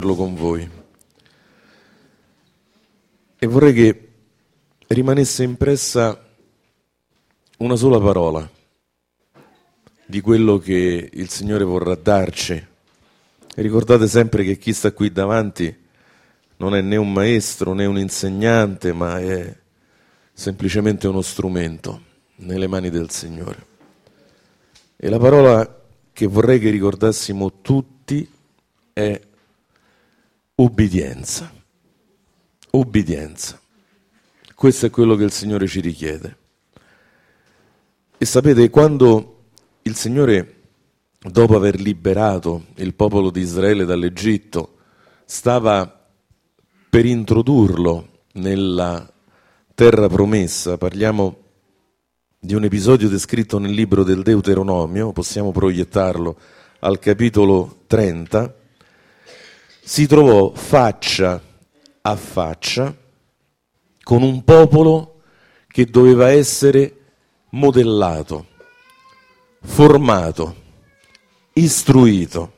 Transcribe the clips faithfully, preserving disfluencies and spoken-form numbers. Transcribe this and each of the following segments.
con voi e vorrei che rimanesse impressa una sola parola di quello che il Signore vorrà darci. E ricordate sempre che chi sta qui davanti non è né un maestro né un insegnante, ma è semplicemente uno strumento nelle mani del Signore. E la parola che vorrei che ricordassimo tutti è ubbidienza. Ubbidienza. Questo è quello che il Signore ci richiede. E sapete, quando il Signore, dopo aver liberato il popolo di Israele dall'Egitto, stava per introdurlo nella terra promessa, parliamo di un episodio descritto nel libro del Deuteronomio, possiamo proiettarlo al capitolo trenta, si trovò faccia a faccia con un popolo che doveva essere modellato, formato, istruito.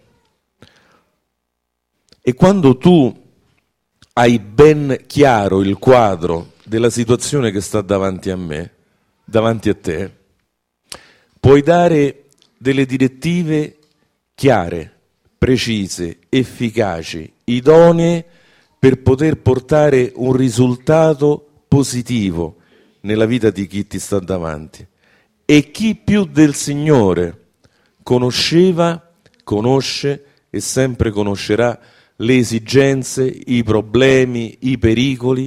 E quando tu hai ben chiaro il quadro della situazione che sta davanti a me, davanti a te, puoi dare delle direttive chiare, precise, efficaci, idonee per poter portare un risultato positivo nella vita di chi ti sta davanti. E chi più del Signore conosceva, conosce e sempre conoscerà le esigenze, i problemi, i pericoli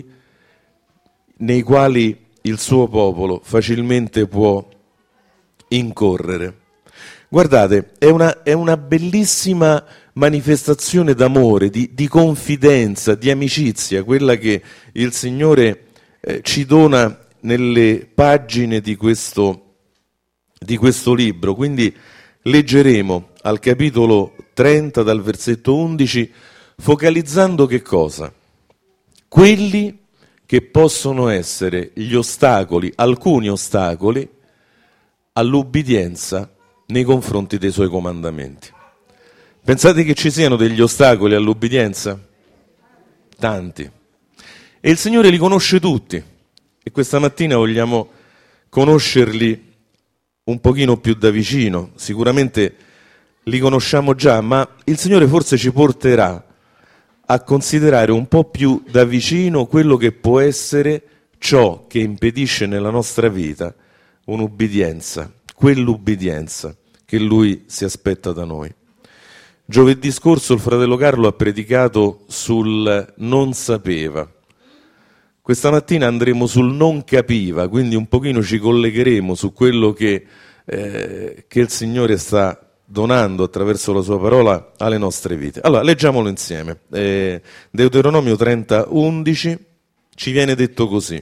nei quali il suo popolo facilmente può incorrere. Guardate, è una, è una bellissima manifestazione d'amore, di, di confidenza, di amicizia, quella che il Signore eh, ci dona nelle pagine di questo, di questo libro. Quindi leggeremo al capitolo trenta, dal versetto undici, focalizzando che cosa? Quelli che possono essere gli ostacoli, alcuni ostacoli, all'ubbidienza nei confronti dei suoi comandamenti. Pensate che ci siano degli ostacoli all'ubbidienza? Tanti. E il Signore li conosce tutti. E questa mattina vogliamo conoscerli un pochino più da vicino. Sicuramente li conosciamo già, ma il Signore forse ci porterà a considerare un po' più da vicino quello che può essere ciò che impedisce nella nostra vita un'ubbidienza, quell'ubbidienza che Lui si aspetta da noi. Giovedì scorso il fratello Carlo ha predicato sul non sapeva. Questa mattina andremo sul non capiva, quindi un pochino ci collegheremo su quello che, eh, che il Signore sta donando attraverso la sua parola alle nostre vite. Allora, leggiamolo insieme. Eh, Deuteronomio trenta, undici, ci viene detto così.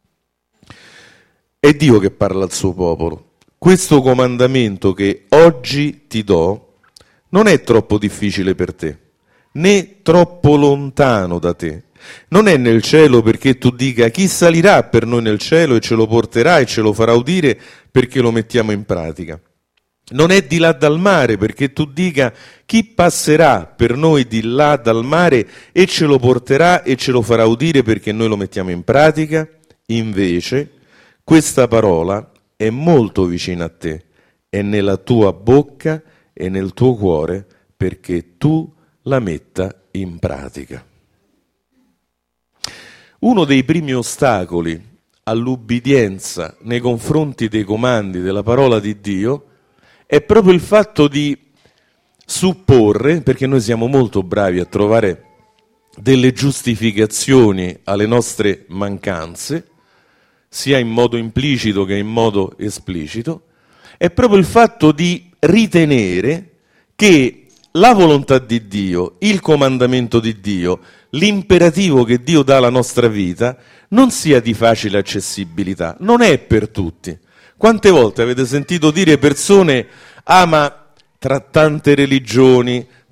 È Dio che parla al suo popolo. Questo comandamento che oggi ti do non è troppo difficile per te, né troppo lontano da te. Non è nel cielo perché tu dica chi salirà per noi nel cielo e ce lo porterà e ce lo farà udire perché lo mettiamo in pratica. Non è di là dal mare perché tu dica chi passerà per noi di là dal mare e ce lo porterà e ce lo farà udire perché noi lo mettiamo in pratica. Invece questa parola è molto vicina a te, è nella tua bocca e nel tuo cuore perché tu la metta in pratica. Uno dei primi ostacoli all'ubbidienza nei confronti dei comandi della parola di Dio è proprio il fatto di supporre, perché noi siamo molto bravi a trovare delle giustificazioni alle nostre mancanze, sia in modo implicito che in modo esplicito, è proprio il fatto di ritenere che la volontà di Dio, il comandamento di Dio, l'imperativo che Dio dà alla nostra vita non sia di facile accessibilità, non è per tutti. Quante volte avete sentito dire persone, ah ma tra tante religioni,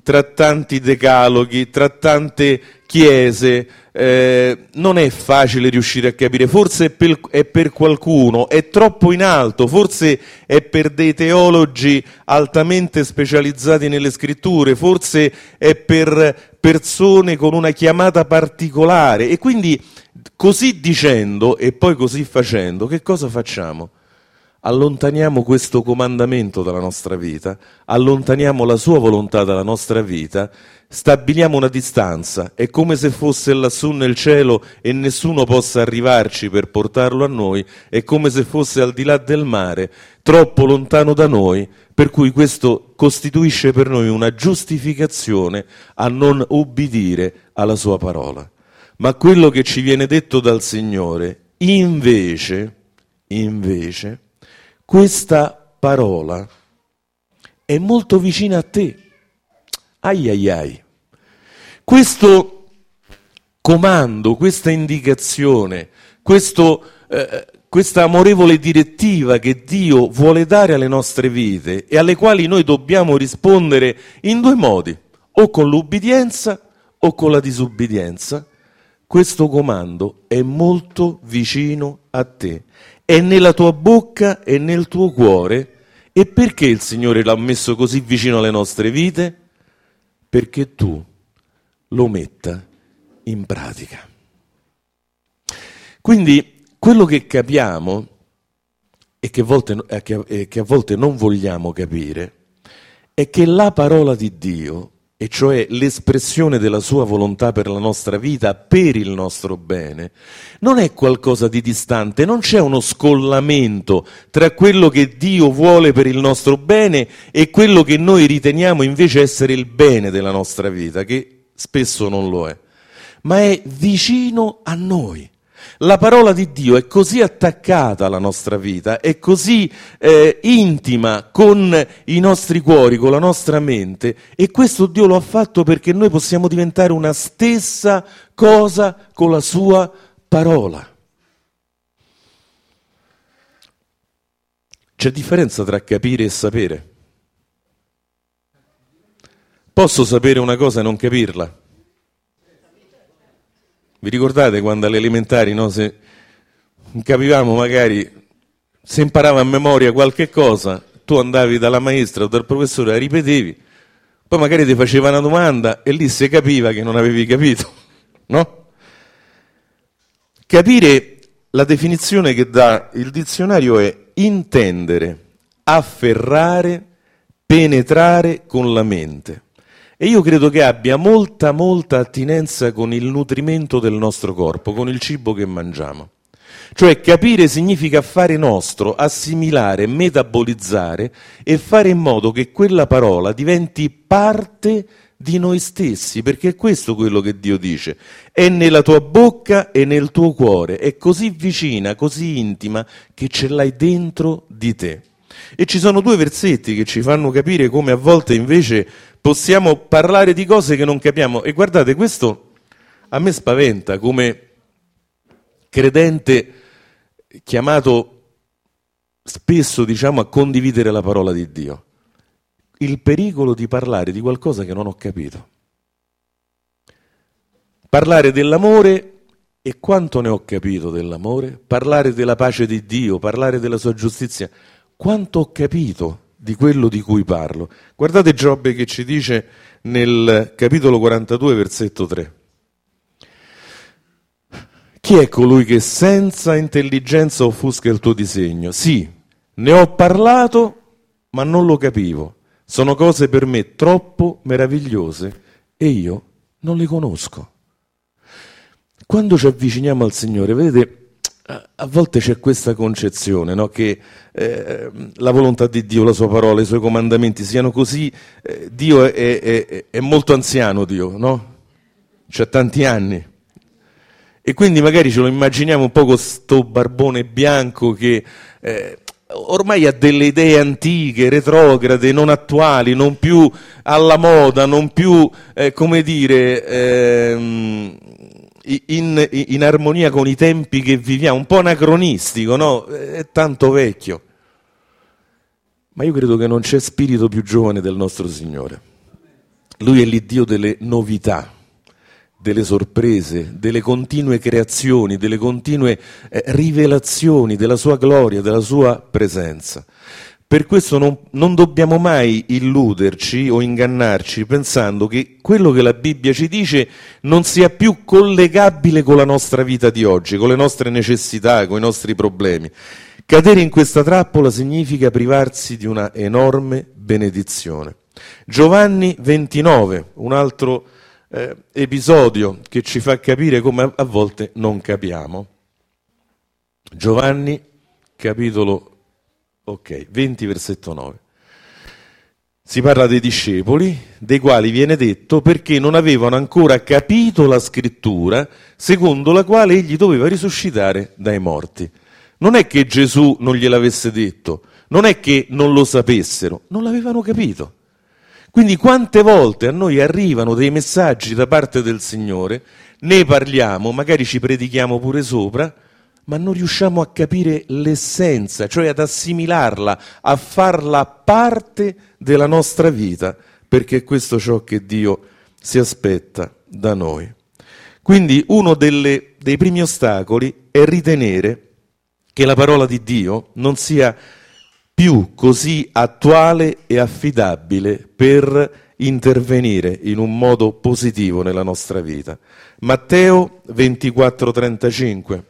tra tanti decaloghi, tra tante chiese, eh, non è facile riuscire a capire, forse è per, è per qualcuno, è troppo in alto, forse è per dei teologi altamente specializzati nelle scritture, forse è per persone con una chiamata particolare, e quindi così dicendo e poi così facendo, che cosa facciamo? Allontaniamo questo comandamento dalla nostra vita, allontaniamo la sua volontà dalla nostra vita, stabiliamo una distanza, è come se fosse lassù nel cielo e nessuno possa arrivarci per portarlo a noi, è come se fosse al di là del mare, troppo lontano da noi, per cui questo costituisce per noi una giustificazione a non ubbidire alla sua parola. Ma quello che ci viene detto dal Signore, invece, invece, questa parola è molto vicina a te. Ai ai ai. Questo comando, questa indicazione, questo, eh, questa amorevole direttiva che Dio vuole dare alle nostre vite e alle quali noi dobbiamo rispondere in due modi, o con l'ubbidienza o con la disubbidienza, questo comando è molto vicino a te. È nella tua bocca e nel tuo cuore. E perché il Signore l'ha messo così vicino alle nostre vite? Perché tu lo metta in pratica. Quindi quello che capiamo e che a volte, e che a volte non vogliamo capire è che la parola di Dio, e cioè l'espressione della sua volontà per la nostra vita, per il nostro bene, non è qualcosa di distante, non c'è uno scollamento tra quello che Dio vuole per il nostro bene e quello che noi riteniamo invece essere il bene della nostra vita, che spesso non lo è, ma è vicino a noi. La parola di Dio è così attaccata alla nostra vita, è così eh, intima con i nostri cuori, con la nostra mente, e questo Dio lo ha fatto perché noi possiamo diventare una stessa cosa con la sua parola. C'è differenza tra capire e sapere. Posso sapere una cosa e non capirla? Vi ricordate quando alle elementari, no, se capivamo magari, se imparava a memoria qualche cosa, tu andavi dalla maestra o dal professore, la ripetevi, poi magari ti faceva una domanda e lì si capiva che non avevi capito, no? Capire, la definizione che dà il dizionario è intendere, afferrare, penetrare con la mente. E io credo che abbia molta, molta attinenza con il nutrimento del nostro corpo, con il cibo che mangiamo. Cioè capire significa fare nostro, assimilare, metabolizzare e fare in modo che quella parola diventi parte di noi stessi, perché è questo quello che Dio dice. È nella tua bocca e nel tuo cuore, è così vicina, così intima, che ce l'hai dentro di te. E ci sono due versetti che ci fanno capire come a volte invece possiamo parlare di cose che non capiamo. E guardate, questo a me spaventa come credente chiamato spesso, diciamo, a condividere la parola di Dio. Il pericolo di parlare di qualcosa che non ho capito. Parlare dell'amore e quanto ne ho capito dell'amore, parlare della pace di Dio, parlare della sua giustizia, quanto ho capito di quello di cui parlo. Guardate Giobbe che ci dice nel capitolo quarantadue, versetto tre. Chi è colui che senza intelligenza offusca il tuo disegno? Sì, ne ho parlato, ma non lo capivo. Sono cose per me troppo meravigliose e io non le conosco. Quando ci avviciniamo al Signore, vedete, a volte c'è questa concezione, no? Che eh, la volontà di Dio, la sua parola, i suoi comandamenti siano così. Eh, Dio è, è, è, è molto anziano, Dio, no? C'ha tanti anni. E quindi magari ce lo immaginiamo un po' con sto barbone bianco che eh, ormai ha delle idee antiche, retrograde, non attuali, non più alla moda, non più, eh, come dire, eh, in, in armonia con i tempi che viviamo, un po' anacronistico, no? È tanto vecchio. Ma io credo che non c'è spirito più giovane del nostro Signore. Lui è l'Iddio delle novità, delle sorprese, delle continue creazioni, delle continue eh, rivelazioni della sua gloria, della sua presenza. Per questo non, non dobbiamo mai illuderci o ingannarci pensando che quello che la Bibbia ci dice non sia più collegabile con la nostra vita di oggi, con le nostre necessità, con i nostri problemi. Cadere in questa trappola significa privarsi di una enorme benedizione. Giovanni ventinove, un altro eh, episodio che ci fa capire come a volte non capiamo. Giovanni, capitolo Ok, venti versetto nove. Si parla dei discepoli, dei quali viene detto perché non avevano ancora capito la scrittura, secondo la quale egli doveva risuscitare dai morti. Non è che Gesù non gliel'avesse detto, non è che non lo sapessero, non l'avevano capito. Quindi quante volte a noi arrivano dei messaggi da parte del Signore, ne parliamo, magari ci predichiamo pure sopra, ma non riusciamo a capire l'essenza, cioè ad assimilarla, a farla parte della nostra vita, perché è questo ciò che Dio si aspetta da noi. Quindi uno delle, dei primi ostacoli è ritenere che la parola di Dio non sia più così attuale e affidabile per intervenire in un modo positivo nella nostra vita. Matteo ventiquattro trentacinque.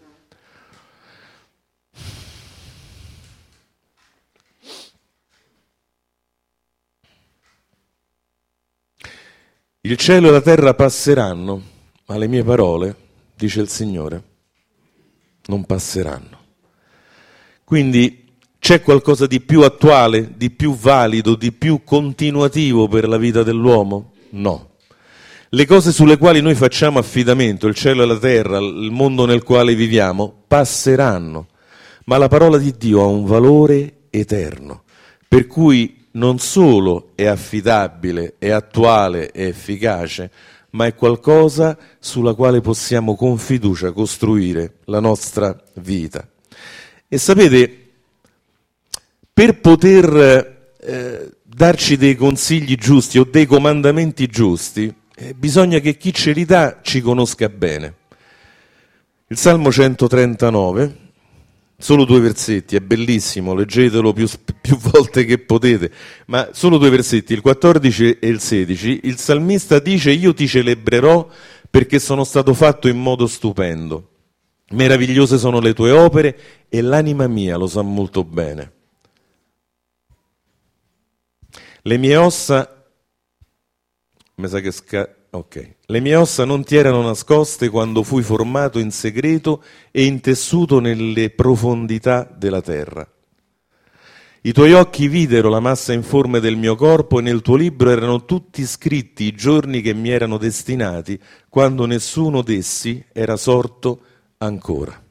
Il cielo e la terra passeranno, ma le mie parole, dice il Signore, non passeranno. Quindi c'è qualcosa di più attuale, di più valido, di più continuativo per la vita dell'uomo? No. Le cose sulle quali noi facciamo affidamento, il cielo e la terra, il mondo nel quale viviamo, passeranno, ma la parola di Dio ha un valore eterno, per cui non solo è affidabile, è attuale, è efficace, ma è qualcosa sulla quale possiamo con fiducia costruire la nostra vita. E sapete, per poter eh, darci dei consigli giusti o dei comandamenti giusti, eh, bisogna che chi ce li dà ci conosca bene. Il Salmo centotrentanove, solo due versetti, è bellissimo, leggetelo più, più volte che potete, ma solo due versetti, il quattordici e il sedici, il salmista dice: io ti celebrerò perché sono stato fatto in modo stupendo, meravigliose sono le tue opere e l'anima mia lo sa molto bene. Le mie ossa, mi sa che sca... ok, le mie ossa non ti erano nascoste quando fui formato in segreto e intessuto nelle profondità della terra. I tuoi occhi videro la massa informe del mio corpo e nel tuo libro erano tutti scritti i giorni che mi erano destinati, quando nessuno d'essi era sorto ancora.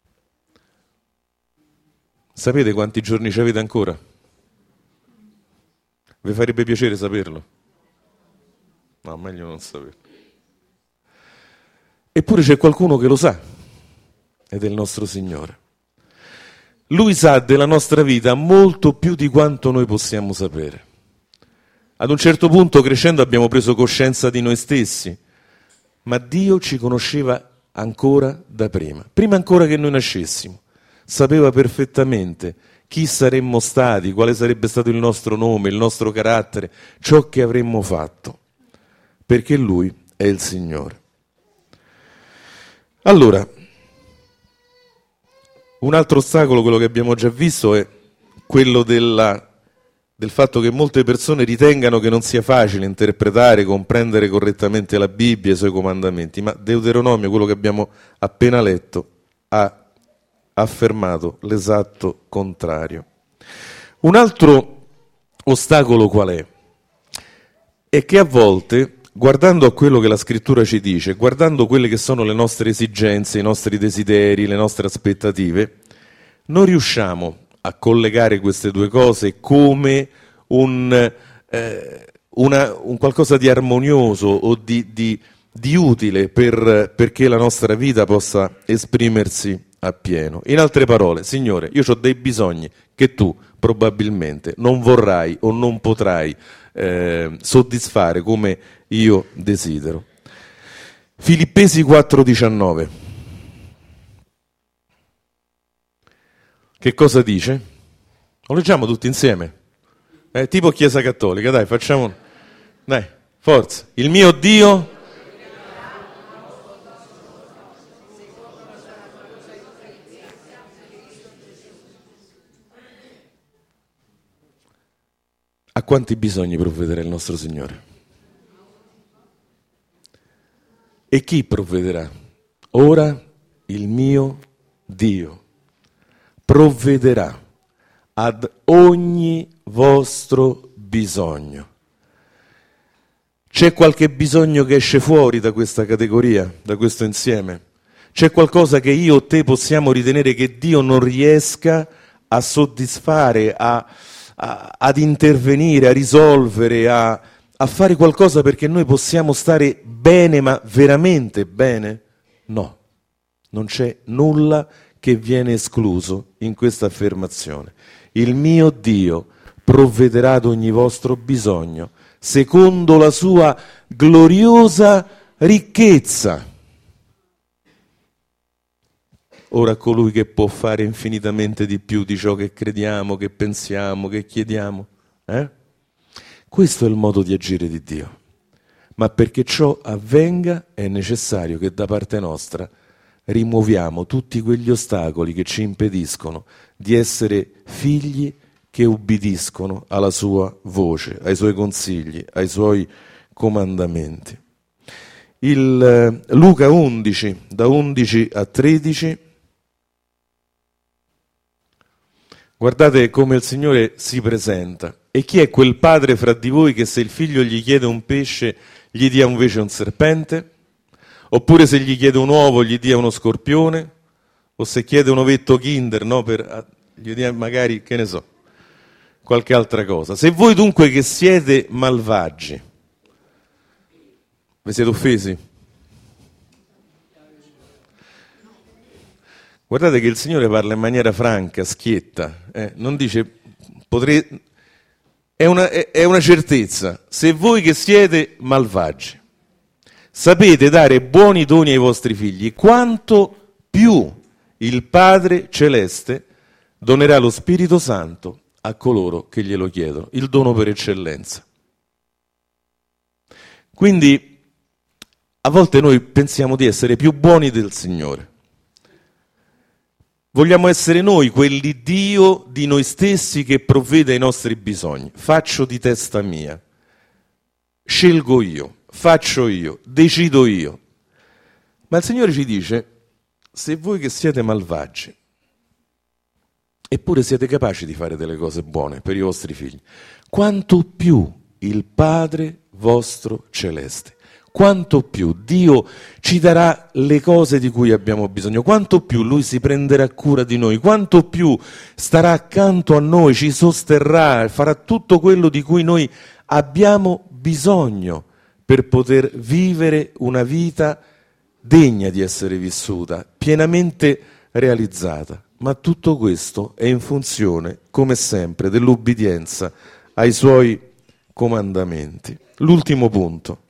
Sapete quanti giorni ci avete ancora? Vi farebbe piacere saperlo? No, meglio non saperlo. Eppure c'è qualcuno che lo sa, ed è il nostro Signore. Lui sa della nostra vita molto più di quanto noi possiamo sapere. Ad un certo punto, crescendo, abbiamo preso coscienza di noi stessi, ma Dio ci conosceva ancora da prima, prima ancora che noi nascessimo. Sapeva perfettamente chi saremmo stati, quale sarebbe stato il nostro nome, il nostro carattere, ciò che avremmo fatto, perché Lui è il Signore. Allora, un altro ostacolo, quello che abbiamo già visto, è quello della, del fatto che molte persone ritengano che non sia facile interpretare, comprendere correttamente la Bibbia e i suoi comandamenti, ma Deuteronomio, quello che abbiamo appena letto, ha affermato l'esatto contrario. Un altro ostacolo qual è? È che a volte, guardando a quello che la Scrittura ci dice, guardando quelle che sono le nostre esigenze, i nostri desideri, le nostre aspettative, non riusciamo a collegare queste due cose come un, eh, una, un qualcosa di armonioso o di, di, di utile per, perché la nostra vita possa esprimersi appieno. In altre parole, Signore, io ho dei bisogni che tu probabilmente non vorrai o non potrai eh, soddisfare come io desidero. Filippesi quattro diciannove. Che cosa dice? Lo leggiamo tutti insieme? Eh, tipo Chiesa Cattolica, dai, facciamo... Dai, forza. Il mio Dio... A quanti bisogni provvederà il nostro Signore? E chi provvederà? Ora il mio Dio provvederà ad ogni vostro bisogno. C'è qualche bisogno che esce fuori da questa categoria, da questo insieme? C'è qualcosa che io o te possiamo ritenere che Dio non riesca a soddisfare, a, a, ad intervenire, a risolvere, a, a fare qualcosa perché noi possiamo stare bene, ma veramente bene? No, non c'è nulla che viene escluso in questa affermazione. Il mio Dio provvederà ad ogni vostro bisogno, secondo la sua gloriosa ricchezza. Ora colui che può fare infinitamente di più di ciò che crediamo, che pensiamo, che chiediamo. Eh? Questo è il modo di agire di Dio. Ma perché ciò avvenga è necessario che da parte nostra rimuoviamo tutti quegli ostacoli che ci impediscono di essere figli che ubbidiscono alla sua voce, ai suoi consigli, ai suoi comandamenti. Il eh, Luca undici, da undici a tredici, guardate come il Signore si presenta. E chi è quel padre fra di voi che se il figlio gli chiede un pesce gli dia invece un serpente? Oppure se gli chiede un uovo gli dia uno scorpione? O se chiede un ovetto Kinder, no, per, gli dia magari, che ne so, qualche altra cosa. Se voi dunque che siete malvagi, vi siete offesi? Guardate che il Signore parla in maniera franca, schietta, eh? Non dice, potrei, è una, è, è una certezza, se voi che siete malvagi sapete dare buoni doni ai vostri figli, quanto più il Padre Celeste donerà lo Spirito Santo a coloro che glielo chiedono, il dono per eccellenza. Quindi a volte noi pensiamo di essere più buoni del Signore. Vogliamo essere noi quelli Dio di noi stessi che provvede ai nostri bisogni. Faccio di testa mia, scelgo io, faccio io, decido io. Ma il Signore ci dice, se voi che siete malvagi, eppure siete capaci di fare delle cose buone per i vostri figli, quanto più il Padre vostro Celeste, quanto più Dio ci darà le cose di cui abbiamo bisogno, quanto più Lui si prenderà cura di noi, quanto più starà accanto a noi, ci sosterrà, farà tutto quello di cui noi abbiamo bisogno per poter vivere una vita degna di essere vissuta, pienamente realizzata. Ma tutto questo è in funzione, come sempre, dell'ubbidienza ai Suoi comandamenti. L'ultimo punto.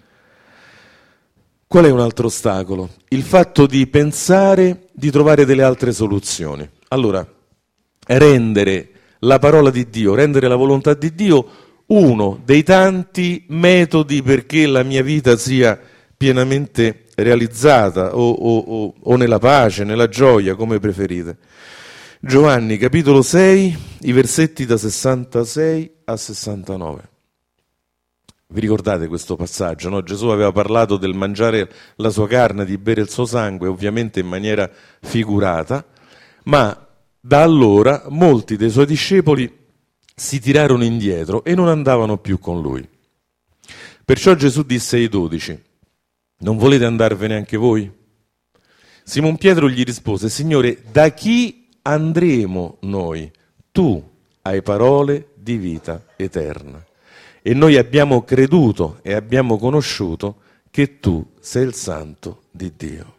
Qual è un altro ostacolo? Il fatto di pensare di trovare delle altre soluzioni. Allora, rendere la parola di Dio, rendere la volontà di Dio uno dei tanti metodi perché la mia vita sia pienamente realizzata o, o, o, o nella pace, nella gioia, come preferite. Giovanni, capitolo sei, i versetti da sessantasei a sessantanove. Vi ricordate questo passaggio, no? Gesù aveva parlato del mangiare la sua carne, di bere il suo sangue, ovviamente in maniera figurata, ma da allora molti dei suoi discepoli si tirarono indietro e non andavano più con lui. Perciò Gesù disse ai dodici, non volete andarvene anche voi? Simon Pietro gli rispose, Signore, da chi andremo noi? Tu hai parole di vita eterna. E noi abbiamo creduto e abbiamo conosciuto che tu sei il Santo di Dio.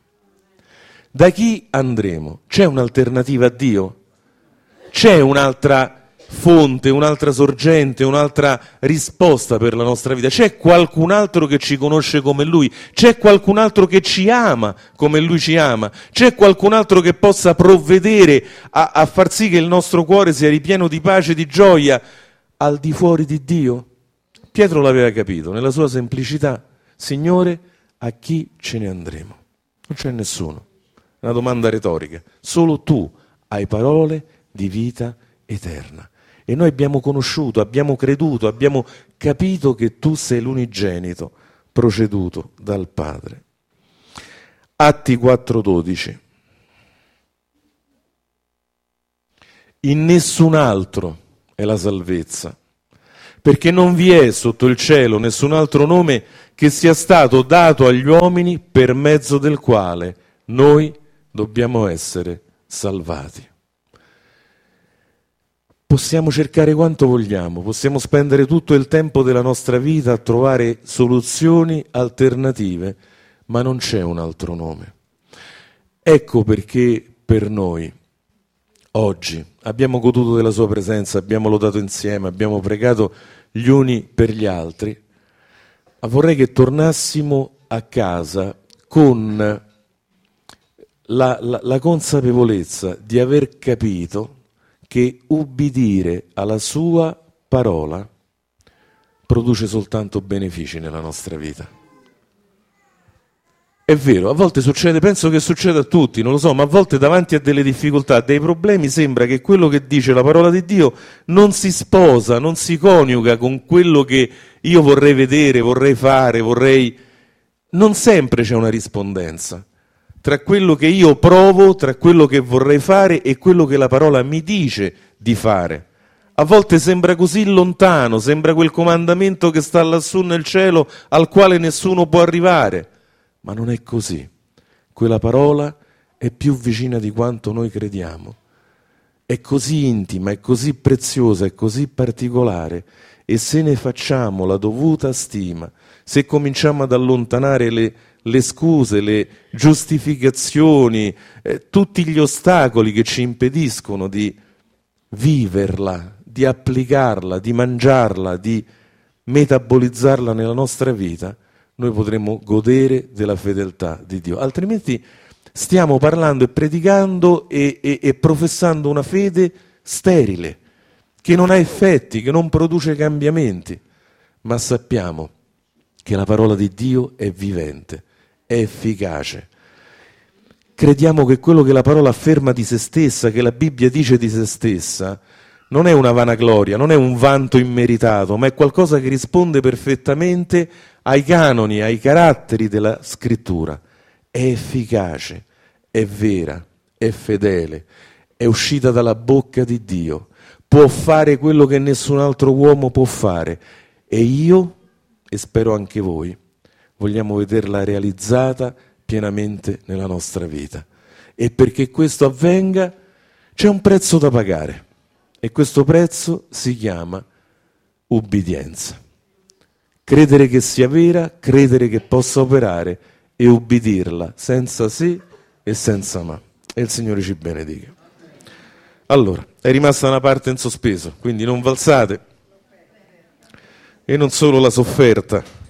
Da chi andremo? C'è un'alternativa a Dio? C'è un'altra fonte, un'altra sorgente, un'altra risposta per la nostra vita. C'è qualcun altro che ci conosce come Lui, c'è qualcun altro che ci ama come Lui ci ama, c'è qualcun altro che possa provvedere a, a far sì che il nostro cuore sia ripieno di pace e di gioia al di fuori di Dio? Pietro l'aveva capito, nella sua semplicità. Signore, a chi ce ne andremo? Non c'è nessuno. Una domanda retorica. Solo tu hai parole di vita eterna. E noi abbiamo conosciuto, abbiamo creduto, abbiamo capito che tu sei l'unigenito proceduto dal Padre. Atti quattro dodici. In nessun altro è la salvezza, perché non vi è sotto il cielo nessun altro nome che sia stato dato agli uomini per mezzo del quale noi dobbiamo essere salvati. Possiamo cercare quanto vogliamo, possiamo spendere tutto il tempo della nostra vita a trovare soluzioni alternative, ma non c'è un altro nome. Ecco perché per noi oggi abbiamo goduto della sua presenza, abbiamo lodato insieme, abbiamo pregato gli uni per gli altri, ma vorrei che tornassimo a casa con la, la, la consapevolezza di aver capito che ubbidire alla sua parola produce soltanto benefici nella nostra vita. È vero, a volte succede, penso che succeda a tutti, non lo so, ma a volte davanti a delle difficoltà, a dei problemi, sembra che quello che dice la parola di Dio non si sposa, non si coniuga con quello che io vorrei vedere, vorrei fare, vorrei... Non sempre c'è una rispondenza tra quello che io provo, tra quello che vorrei fare e quello che la parola mi dice di fare. A volte sembra così lontano, sembra quel comandamento che sta lassù nel cielo al quale nessuno può arrivare, ma non è così. Quella parola è più vicina di quanto noi crediamo, è così intima, è così preziosa, è così particolare, e se ne facciamo la dovuta stima, se cominciamo ad allontanare le le scuse, le giustificazioni, eh, tutti gli ostacoli che ci impediscono di viverla, di applicarla, di mangiarla, di metabolizzarla nella nostra vita, noi potremo godere della fedeltà di Dio. Altrimenti stiamo parlando e predicando e, e, e professando una fede sterile, che non ha effetti, che non produce cambiamenti, ma sappiamo che la parola di Dio è vivente, è efficace. Crediamo che quello che la parola afferma di se stessa, che la Bibbia dice di se stessa, non è una vanagloria, non è un vanto immeritato, ma è qualcosa che risponde perfettamente ai canoni, ai caratteri della Scrittura. È efficace, è vera, è fedele, è uscita dalla bocca di Dio, può fare quello che nessun altro uomo può fare, e io, e spero anche voi, vogliamo vederla realizzata pienamente nella nostra vita. E perché questo avvenga c'è un prezzo da pagare, e questo prezzo si chiama ubbidienza. Credere che sia vera, credere che possa operare e ubbidirla senza se e senza ma. E il Signore ci benedica. Allora, è rimasta una parte in sospeso, quindi non valsate, e non solo la sofferta.